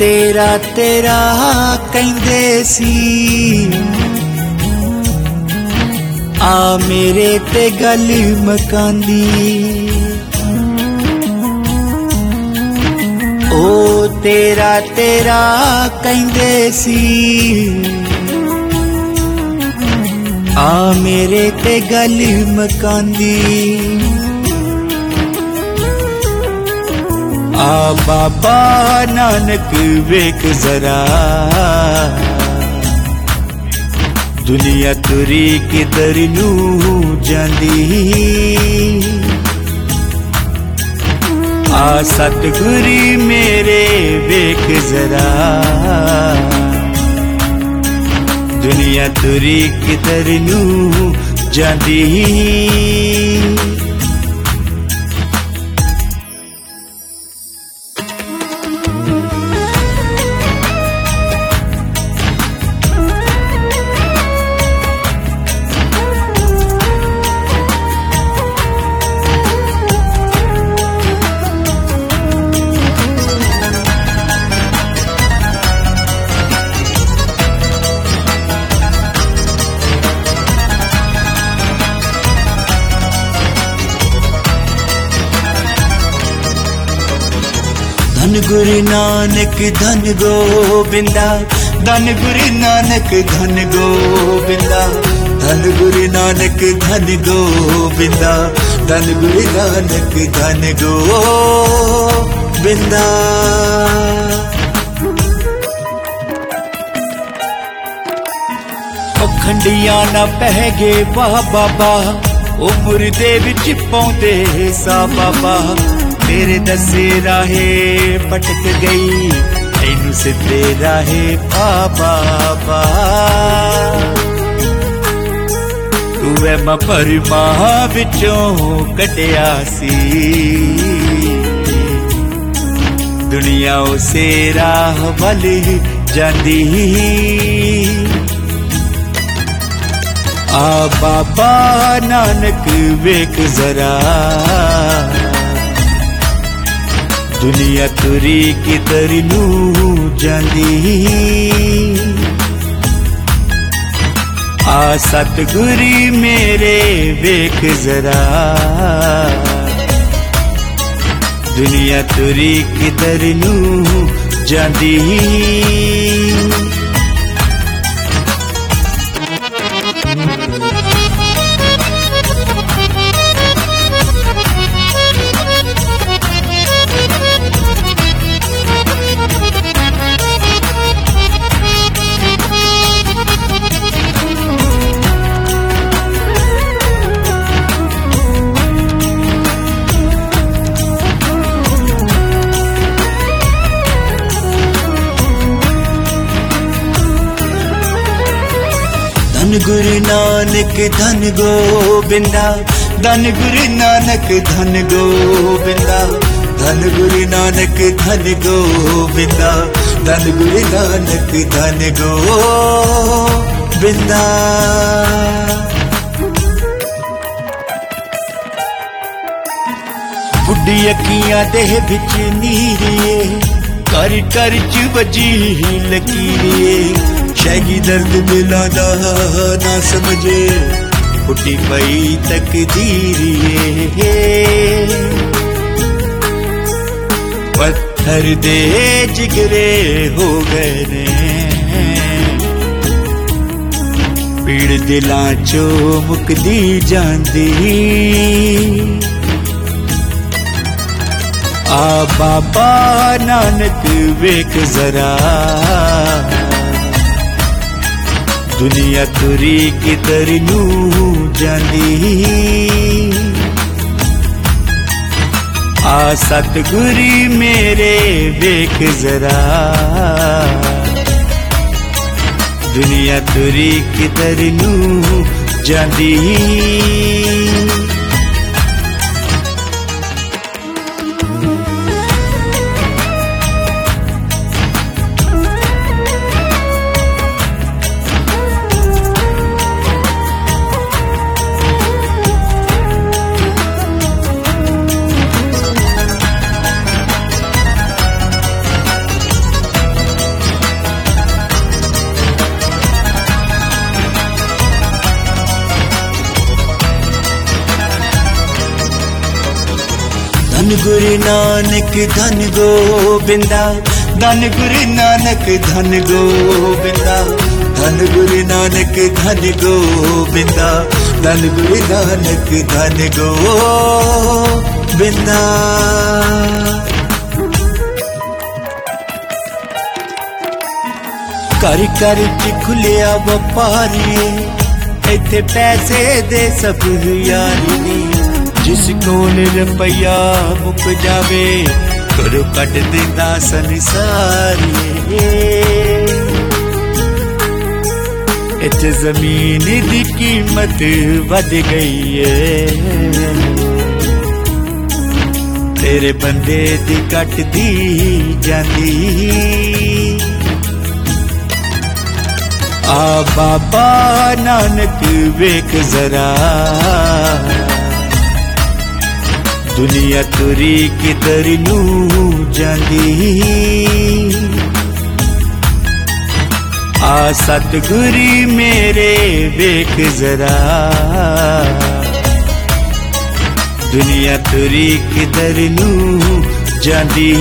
तेरा तेरा कहंदे सी आ मेरे ते गल मकांदी ओ तेरा तेरा कहंदे सी आ मेरे ते गल मकांदी आ बाबा नानक वेख जरा दुनिया तुरी किधर नू जांदी आ सतगुरी मेरे वेख जरा दुनिया तुरी किधर नू जांदी धन गुरु नानक धन गोबिंदा धन गुरु नानक धन गोबिंदा धन गुरु नानक धन गोबिंदा धन गुरु नानक धन गोबिंदा खंडिया ना पह गए वाह बाबा ओ मुर्दे विच पौंदे सा बाबा तेरे दसे राहे पटक गई ऐनू सिद्धे राहे बाबा तू है मपरमा विचों कटिया सी दुनिया उसे राह वल जांदी आ बाबा नानक वेख जरा दुनिया तुरी किधर नू जांदी आ सतगुरी मेरे वेख जरा दुनिया तुरी किधर नू जांदी धन गुरु नानक धन गोबिंदा धन गुरु नानक धन गोबिंदा धन गुरु नानक धन गोबिंदा धन गुरु नानक धन गोबिंदा बुढ़ी अखियां दे बिच नीरिए कर कर च बजी लकीरिए शैगी दर्द मिलादा ना समझे फुटी पई तकदीरिए पत्थर दे जिगरे हो गए ने पीड़ दिलां चो मुकदी जांदी आ बाबा नानक वेख जरा दुनिया तुरी किधर नू जांदी आ सतगुरी मेरे वेख जरा दुनिया तुरी किधर नू जांदी धन गुरु नानक धन गोबिंदा, धन गुरु नानक धन गोबिंदा, धन गुरु नानक धन गोबिंदा, धन गुरु नानक धन गोबिंदा। कर कर च खुलिया व्यापारी, इत्थे पैसे दे सब यारी नी, जिस कोल रुपया मुक जावे घरों कट देंदा संसारी। इत्थे जमीन दी कीमत वध गई है, तेरे बंदे दी कट दी जांदी। आ बाबा नानक वेख जरा, दुनिया तुरी किधर नू जांदी। आ सतगुरी मेरे वेख जरा, दुनिया तुरी किधर नू जांदी।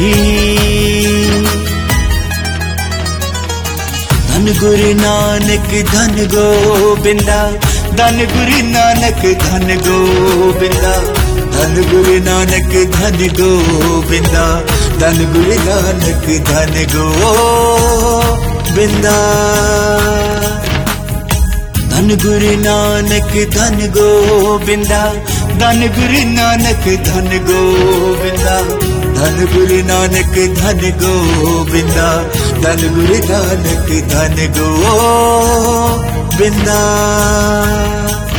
धन गुरु नानक धन गोबिंदा, धन गुरु नानक धन गोबिंदा, धन गुरु नानक धन गोबिंदा, धन गुरु नानक धन गोबिंदा। धन गुरु नानक धन गोबिंदा, धन गुरु नानक धन गोबिंदा, धन गुरु नानक धन गोबिंदा, धन गुरु नानक धन गोबिंदा।